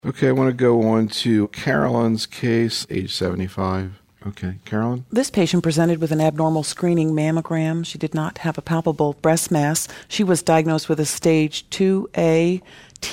Okay, I want to go on to Carolyn's case, age 75. Okay, Carolyn? This patient presented with an abnormal screening mammogram. She did not have a palpable breast mass. She was diagnosed with a stage 2A,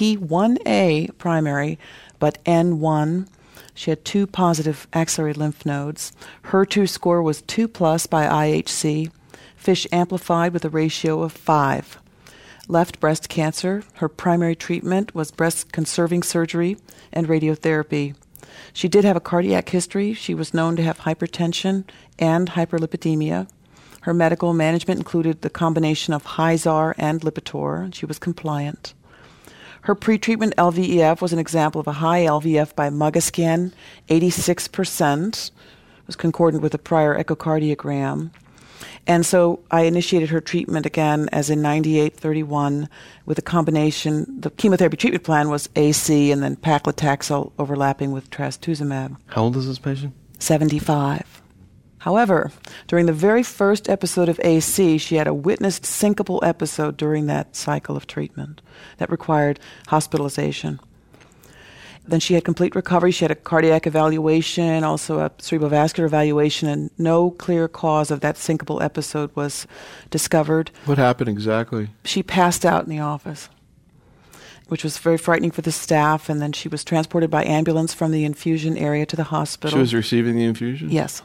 T1A primary, but N1. She had 2 positive axillary lymph nodes. HER2 score was 2+ by IHC. FISH amplified with a ratio of 5. Left breast cancer. Her primary treatment was breast conserving surgery and radiotherapy. She did have a cardiac history. She was known to have hypertension and hyperlipidemia. Her medical management included the combination of Hyzar and Lipitor. She was compliant. Her pretreatment LVEF was an example of a high LVEF by Mugascan, 86%. It was concordant with a prior echocardiogram. And so I initiated her treatment again as in 98-31 with a combination. The chemotherapy treatment plan was AC and then paclitaxel overlapping with trastuzumab. How old is this patient? 75. However, during the very first episode of AC, she had a witnessed syncopal episode during that cycle of treatment that required hospitalization. Then she had complete recovery. She had a cardiac evaluation, also a cerebrovascular evaluation, and no clear cause of that syncopal episode was discovered. What happened exactly? She passed out in the office, which was very frightening for the staff, and then she was transported by ambulance from the infusion area to the hospital. She was receiving the infusion? Yes.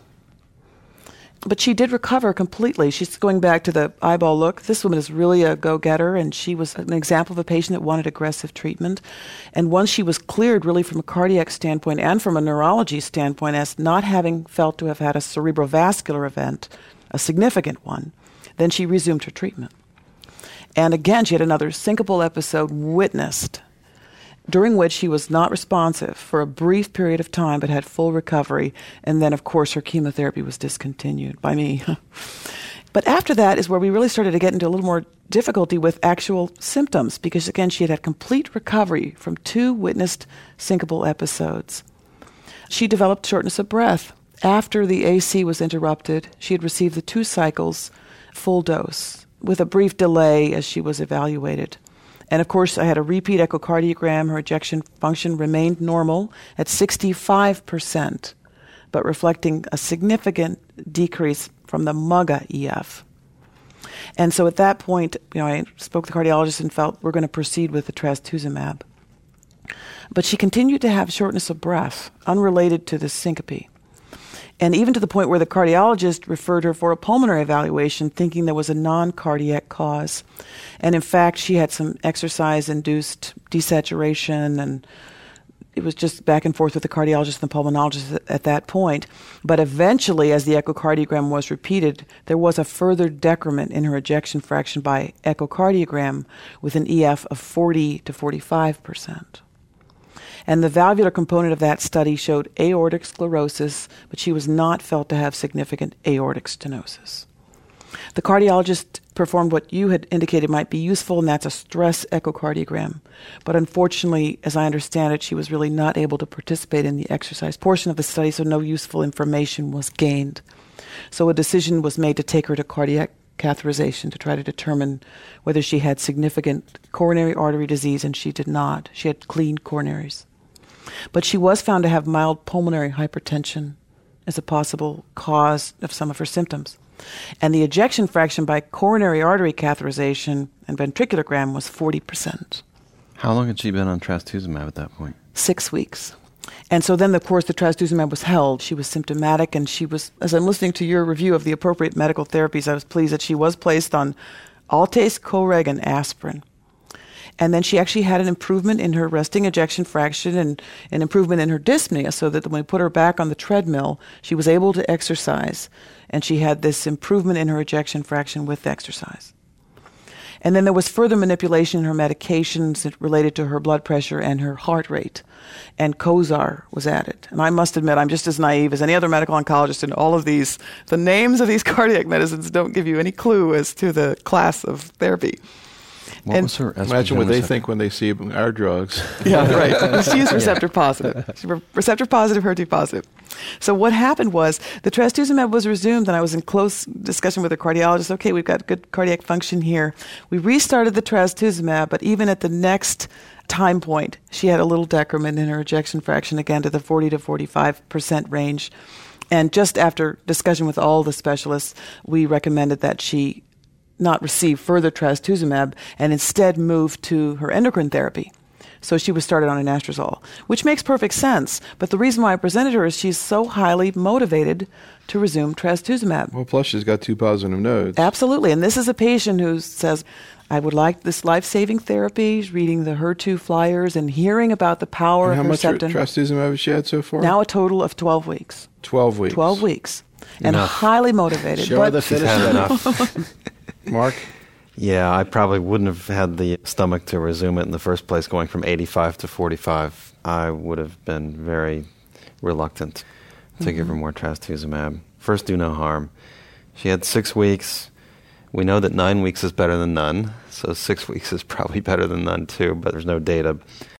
But she did recover completely. She's going back to the eyeball look. This woman is really a go-getter, and she was an example of a patient that wanted aggressive treatment. And once she was cleared really from a cardiac standpoint and from a neurology standpoint as not having felt to have had a cerebrovascular event, a significant one, then she resumed her treatment. And again, she had another syncopal episode witnessed, during which she was not responsive for a brief period of time but had full recovery. And then, of course, her chemotherapy was discontinued by me. But after that is where we really started to get into a little more difficulty with actual symptoms because, again, she had had complete recovery from 2 witnessed syncopal episodes. She developed shortness of breath. After the AC was interrupted, she had received the 2 cycles full dose with a brief delay as she was evaluated. And of course, I had a repeat echocardiogram. Her ejection function remained normal at 65%, but reflecting a significant decrease from the MUGA-EF. And so at that point, I spoke to the cardiologist and felt we're going to proceed with the trastuzumab. But she continued to have shortness of breath, unrelated to the syncope. And even to the point where the cardiologist referred her for a pulmonary evaluation, thinking there was a non-cardiac cause. And in fact, she had some exercise-induced desaturation, and it was just back and forth with the cardiologist and the pulmonologist at that point. But eventually, as the echocardiogram was repeated, there was a further decrement in her ejection fraction by echocardiogram with an EF of 40 to 45%. And the valvular component of that study showed aortic sclerosis, but she was not felt to have significant aortic stenosis. The cardiologist performed what you had indicated might be useful, and that's a stress echocardiogram. But unfortunately, as I understand it, she was really not able to participate in the exercise portion of the study, so no useful information was gained. So a decision was made to take her to cardiac catheterization to try to determine whether she had significant coronary artery disease, and she did not. She had clean coronaries. But she was found to have mild pulmonary hypertension as a possible cause of some of her symptoms. And the ejection fraction by coronary artery catheterization and ventriculogram was 40%. How long had she been on trastuzumab at that point? 6 weeks. And so then, of course, the trastuzumab was held. She was symptomatic, and she was, as I'm listening to your review of the appropriate medical therapies, I was pleased that she was placed on Altase, Coreg, and aspirin. And then she actually had an improvement in her resting ejection fraction and an improvement in her dyspnea, so that when we put her back on the treadmill, she was able to exercise, and she had this improvement in her ejection fraction with exercise. And then there was further manipulation in her medications related to her blood pressure and her heart rate, and Cozar was added. And I must admit, I'm just as naive as any other medical oncologist in all of these. The names of these cardiac medicines don't give you any clue as to the class of therapy. What was her estrogen Imagine what they receptor? think when they see our drugs. Yeah, right. She's receptor positive. She's receptor positive, HER2 positive. So what happened was the trastuzumab was resumed, and I was in close discussion with the cardiologist. Okay, we've got good cardiac function here. We restarted the trastuzumab, but even at the next time point, she had a little decrement in her ejection fraction, again to the 40 to 45% range. And just after discussion with all the specialists, we recommended that she not receive further trastuzumab and instead move to her endocrine therapy. So she was started on anastrozole, which makes perfect sense. But the reason why I presented her is she's so highly motivated to resume trastuzumab. Well, plus she's got 2 positive nodes. Absolutely. And this is a patient who says, I would like this life-saving therapy, reading the HER2 flyers and hearing about the power of Herceptin. How much trastuzumab has she had so far? Now a total of 12 weeks. 12 weeks. 12 weeks. And highly motivated. Show her the finish enough. Mark? Yeah, I probably wouldn't have had the stomach to resume it in the first place, going from 85 to 45. I would have been very reluctant to give her more trastuzumab. First, do no harm. She had 6 weeks. We know that 9 weeks is better than none, so 6 weeks is probably better than none too, but there's no data.